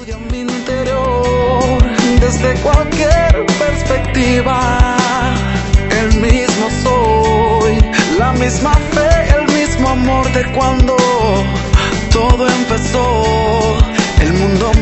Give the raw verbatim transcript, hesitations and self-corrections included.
estudia mi interior desde cualquier perspectiva. El mismo soy, la misma fe, el mismo amor de cuando todo empezó. El mundo